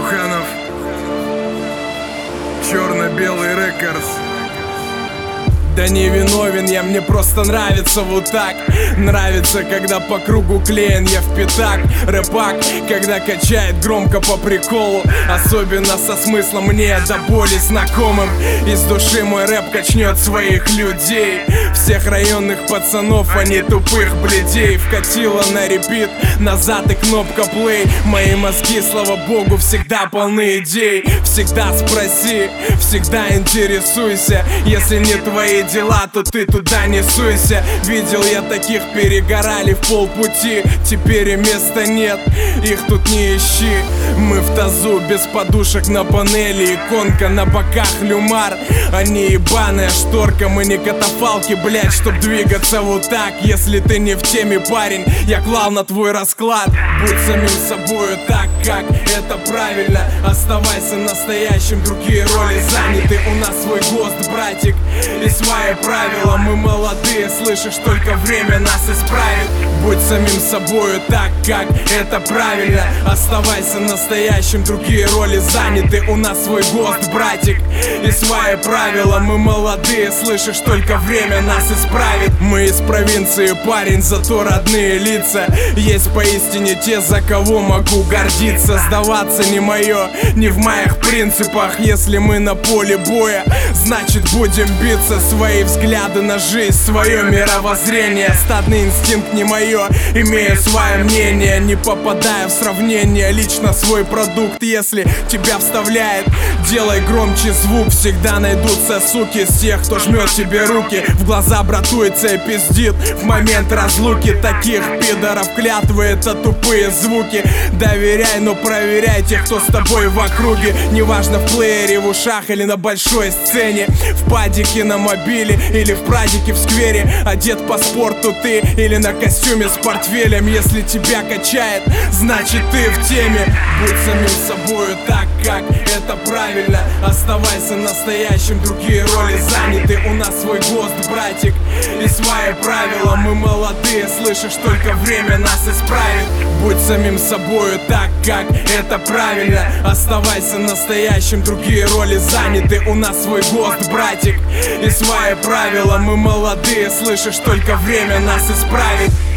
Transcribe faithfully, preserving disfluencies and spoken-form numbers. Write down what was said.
Буханов, Черно-белый рекордс. Да не виновен я, мне просто нравится вот так. Нравится, когда по кругу клеен я в пятак. Рэпак, когда качает громко по приколу. Особенно со смыслом мне до боли знакомым. Из души мой рэп качнет своих людей. Всех районных пацанов, а не тупых бледей. Вкатила на репит, назад и кнопка плей. Мои мозги, слава богу, всегда полны идей. Всегда спроси, всегда интересуйся. Если не твои дела, то ты туда не суйся. Видел я таких, перегорали в полпути. Теперь и места нет, их тут не ищи. Мы в тазу, без подушек на панели. Иконка на боках, люмар. Они ебаная шторка, мы не катафалки, блять, чтоб двигаться вот так. Если ты не в теме, парень, я клал на твой расклад. Будь самим собою так, как это правильно. Оставайся настоящим, другие роли заняты. У нас свой ГОСТ, братик, и свои правила. Мы молодые, слышишь, только время нас исправит. Будь самим собою так, как это правильно. Оставайся настоящим, другие роли заняты. У нас свой ГОСТ, братик, и свои правила. Мы молодые, слышишь, только время нас исправит. Мы из провинции, парень, зато родные лица. Есть поистине те, за кого могу гордиться. Сдаваться не мое, не в моих принципах. Если мы на поле боя, значит будем биться. Свои взгляды на жизнь, свое мировоззрение. Стадный инстинкт не мое, имею свое мнение. Не попадая в сравнение, лично свой продукт. Если тебя вставляет, делай громче звук. Всегда найдутся суки из тех, кто жмет тебе руки в глаза, братуется и пиздит в момент разлуки. Таких пидоров клятвы — это тупые звуки. Доверяй, но проверяй тех, кто с тобой в округе. Неважно, в плеере, в ушах или на большой сцене, в падике на мобиле или в прадике в сквере. Одет по спорту ты или на костюме с портфелем. Если тебя качает, значит ты в теме. Будь самим собою так, как это правильно. Оставайся настоящим, другие роли заняты. У нас свой ГОСТ, братик, и свои правила. Мы молодые, слышишь, только время нас исправит. Будь самим собою так, как это правильно. Оставайся настоящим, другие роли заняты. У нас свой ГОСТ, братик, и свои правила. Мы молодые, слышишь, только время нас исправит.